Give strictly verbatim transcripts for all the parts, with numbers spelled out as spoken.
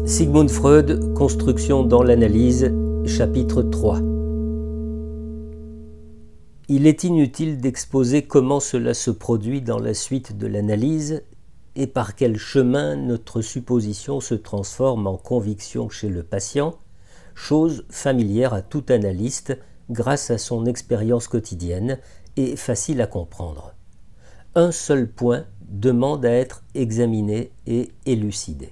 Sigmund Freud, Construction dans l'analyse, chapitre trois. Il est inutile d'exposer comment cela se produit dans la suite de l'analyse et par quel chemin notre supposition se transforme en conviction chez le patient, chose familière à tout analyste grâce à son expérience quotidienne et facile à comprendre. Un seul point demande à être examiné et élucidé.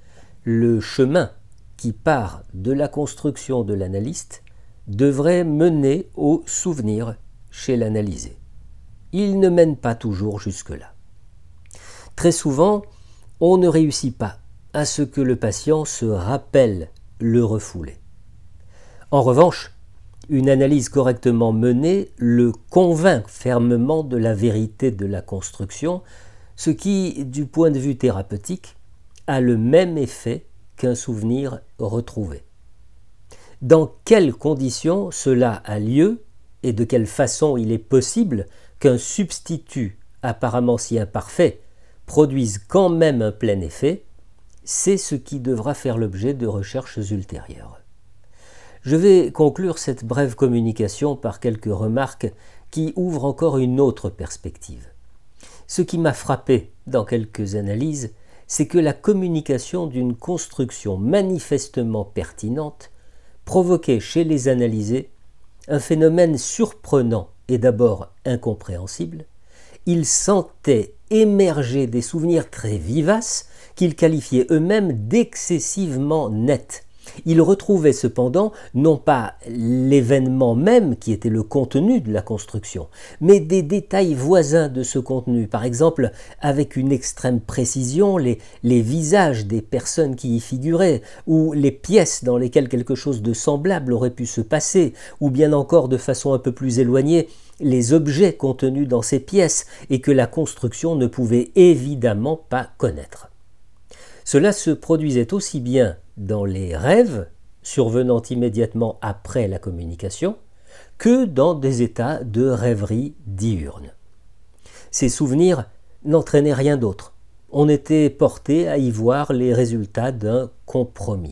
Le chemin qui part de la construction de l'analyste devrait mener au souvenir chez l'analysé. Il ne mène pas toujours jusque-là. Très souvent, on ne réussit pas à ce que le patient se rappelle le refoulé. En revanche, une analyse correctement menée le convainc fermement de la vérité de la construction, ce qui, du point de vue thérapeutique, a le même effet qu'un souvenir retrouvé. Dans quelles conditions cela a lieu et de quelle façon il est possible qu'un substitut apparemment si imparfait produise quand même un plein effet, c'est ce qui devra faire l'objet de recherches ultérieures. Je vais conclure cette brève communication par quelques remarques qui ouvrent encore une autre perspective. Ce qui m'a frappé dans quelques analyses, c'est que la communication d'une construction manifestement pertinente provoquait chez les analysés un phénomène surprenant et d'abord incompréhensible. Ils sentaient émerger des souvenirs très vivaces qu'ils qualifiaient eux-mêmes d'excessivement nets. Ils retrouvaient cependant non pas l'événement même qui était le contenu de la construction, mais des détails voisins de ce contenu, par exemple avec une extrême précision les, les visages des personnes qui y figuraient, ou les pièces dans lesquelles quelque chose de semblable aurait pu se passer, ou bien encore de façon un peu plus éloignée, les objets contenus dans ces pièces et que la construction ne pouvait évidemment pas connaître. Cela se produisait aussi bien dans les rêves, survenant immédiatement après la communication, que dans des états de rêverie diurne. Ces souvenirs n'entraînaient rien d'autre. On était porté à y voir les résultats d'un compromis.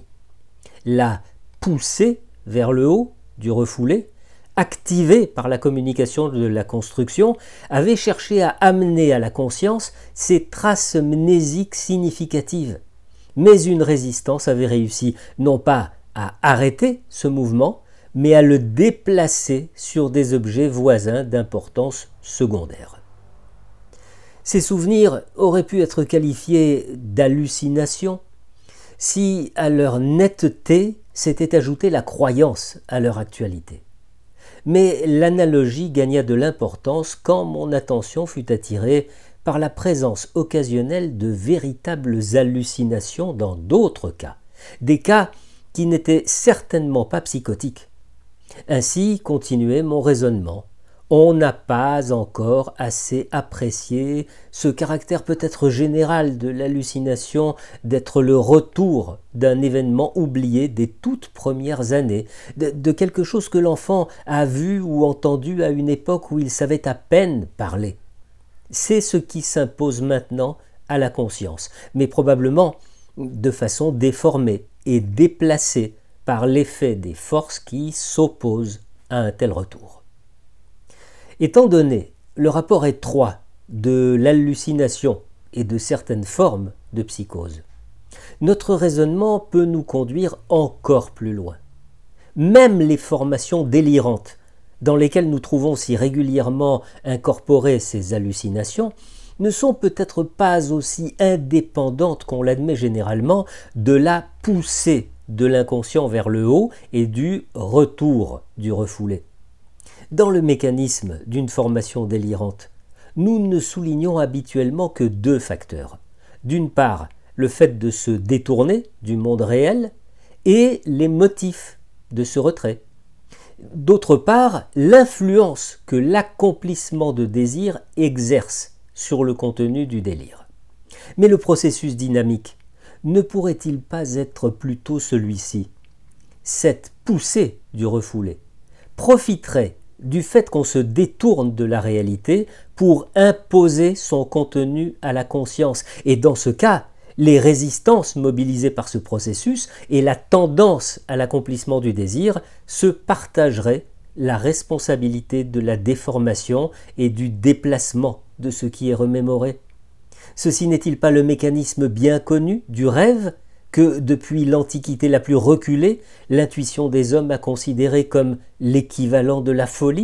La poussée vers le haut du refoulé, activée par la communication de la construction, avait cherché à amener à la conscience ces traces mnésiques significatives. Mais une résistance avait réussi non pas à arrêter ce mouvement, mais à le déplacer sur des objets voisins d'importance secondaire. Ces souvenirs auraient pu être qualifiés d'hallucinations si à leur netteté s'était ajoutée la croyance à leur actualité. Mais l'analogie gagna de l'importance quand mon attention fut attirée par la présence occasionnelle de véritables hallucinations dans d'autres cas, des cas qui n'étaient certainement pas psychotiques. Ainsi continuait mon raisonnement. On n'a pas encore assez apprécié ce caractère peut-être général de l'hallucination d'être le retour d'un événement oublié des toutes premières années, de, de quelque chose que l'enfant a vu ou entendu à une époque où il savait à peine parler. C'est ce qui s'impose maintenant à la conscience, mais probablement de façon déformée et déplacée par l'effet des forces qui s'opposent à un tel retour. Étant donné le rapport étroit de l'hallucination et de certaines formes de psychose, notre raisonnement peut nous conduire encore plus loin. Même les formations délirantes dans lesquelles nous trouvons si régulièrement incorporées ces hallucinations, ne sont peut-être pas aussi indépendantes qu'on l'admet généralement de la poussée de l'inconscient vers le haut et du retour du refoulé. Dans le mécanisme d'une formation délirante, nous ne soulignons habituellement que deux facteurs. D'une part, le fait de se détourner du monde réel et les motifs de ce retrait. D'autre part, l'influence que l'accomplissement de désir exerce sur le contenu du délire. Mais le processus dynamique ne pourrait-il pas être plutôt celui-ci? Cette poussée du refoulé profiterait du fait qu'on se détourne de la réalité pour imposer son contenu à la conscience. Et dans ce cas, les résistances mobilisées par ce processus et la tendance à l'accomplissement du désir se partageraient la responsabilité de la déformation et du déplacement de ce qui est remémoré. Ceci n'est-il pas le mécanisme bien connu du rêve que, depuis l'Antiquité la plus reculée, l'intuition des hommes a considéré comme l'équivalent de la folie ?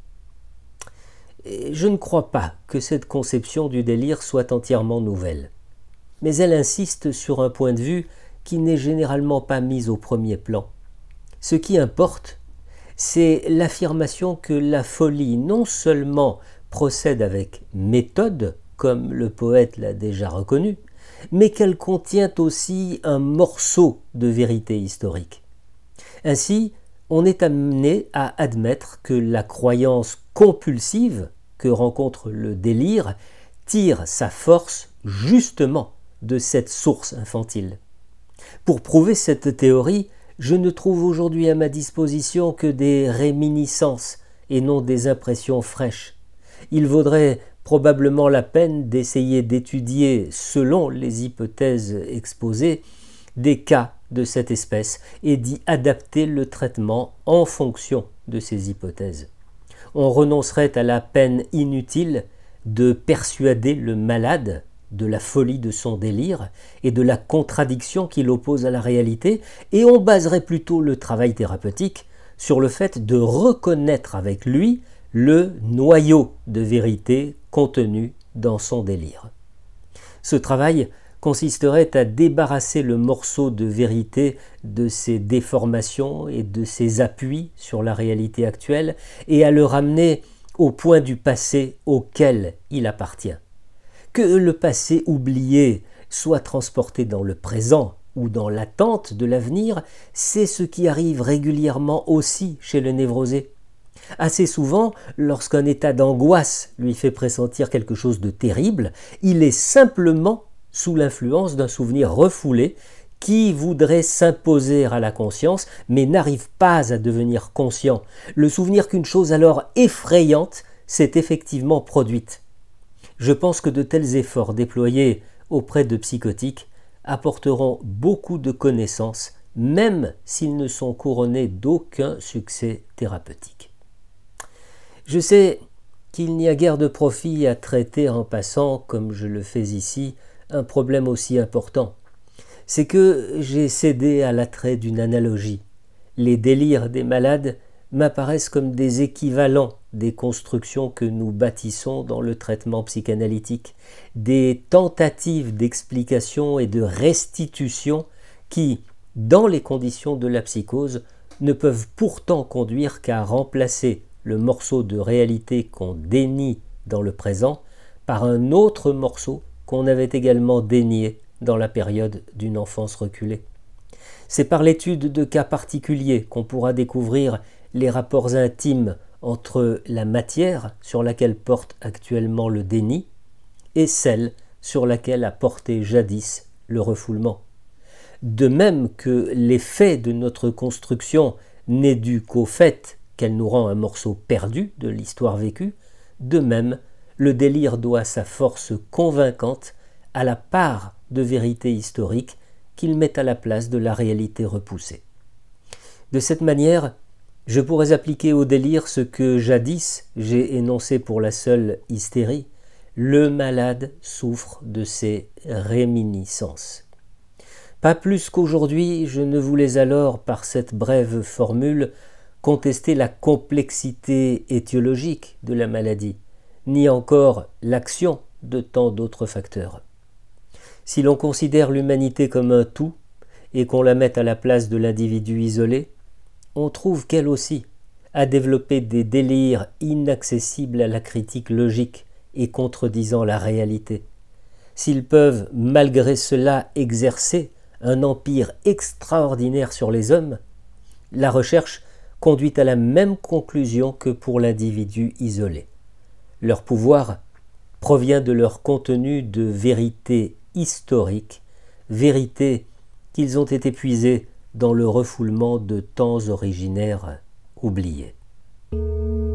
Et je ne crois pas que cette conception du délire soit entièrement nouvelle, mais elle insiste sur un point de vue qui n'est généralement pas mis au premier plan. Ce qui importe, c'est l'affirmation que la folie non seulement procède avec méthode, comme le poète l'a déjà reconnu, mais qu'elle contient aussi un morceau de vérité historique. Ainsi, on est amené à admettre que la croyance compulsive que rencontre le délire tire sa force justement de cette source infantile. Pour prouver cette théorie, je ne trouve aujourd'hui à ma disposition que des réminiscences et non des impressions fraîches. Il vaudrait probablement la peine d'essayer d'étudier, selon les hypothèses exposées, des cas de cette espèce et d'y adapter le traitement en fonction de ces hypothèses. On renoncerait à la peine inutile de persuader le malade de la folie de son délire et de la contradiction qui l'oppose à la réalité, et on baserait plutôt le travail thérapeutique sur le fait de reconnaître avec lui le noyau de vérité contenu dans son délire. Ce travail consisterait à débarrasser le morceau de vérité de ses déformations et de ses appuis sur la réalité actuelle et à le ramener au point du passé auquel il appartient. Que le passé oublié soit transporté dans le présent ou dans l'attente de l'avenir, c'est ce qui arrive régulièrement aussi chez le névrosé. Assez souvent, lorsqu'un état d'angoisse lui fait pressentir quelque chose de terrible, il est simplement sous l'influence d'un souvenir refoulé qui voudrait s'imposer à la conscience, mais n'arrive pas à devenir conscient. Le souvenir qu'une chose alors effrayante s'est effectivement produite. Je pense que de tels efforts déployés auprès de psychotiques apporteront beaucoup de connaissances, même s'ils ne sont couronnés d'aucun succès thérapeutique. Je sais qu'il n'y a guère de profit à traiter en passant, comme je le fais ici, un problème aussi important. C'est que j'ai cédé à l'attrait d'une analogie. Les délires des malades m'apparaissent comme des équivalents des constructions que nous bâtissons dans le traitement psychanalytique, des tentatives d'explication et de restitution qui, dans les conditions de la psychose, ne peuvent pourtant conduire qu'à remplacer le morceau de réalité qu'on dénie dans le présent par un autre morceau qu'on avait également dénié dans la période d'une enfance reculée. C'est par l'étude de cas particuliers qu'on pourra découvrir les rapports intimes entre la matière sur laquelle porte actuellement le déni et celle sur laquelle a porté jadis le refoulement. De même que l'effet de notre construction n'est dû qu'au fait qu'elle nous rend un morceau perdu de l'histoire vécue, de même, le délire doit sa force convaincante à la part de vérité historique qu'il met à la place de la réalité repoussée. De cette manière, je pourrais appliquer au délire ce que jadis j'ai énoncé pour la seule hystérie: le malade souffre de ses réminiscences. Pas plus qu'aujourd'hui, je ne voulais alors, par cette brève formule, contester la complexité étiologique de la maladie, ni encore l'action de tant d'autres facteurs. Si l'on considère l'humanité comme un tout et qu'on la mette à la place de l'individu isolé, on trouve qu'elle aussi a développé des délires inaccessibles à la critique logique et contredisant la réalité. S'ils peuvent malgré cela exercer un empire extraordinaire sur les hommes, la recherche conduit à la même conclusion que pour l'individu isolé. Leur pouvoir provient de leur contenu de vérité historique, vérité qu'ils ont été puisés dans le refoulement de temps originaires oubliés.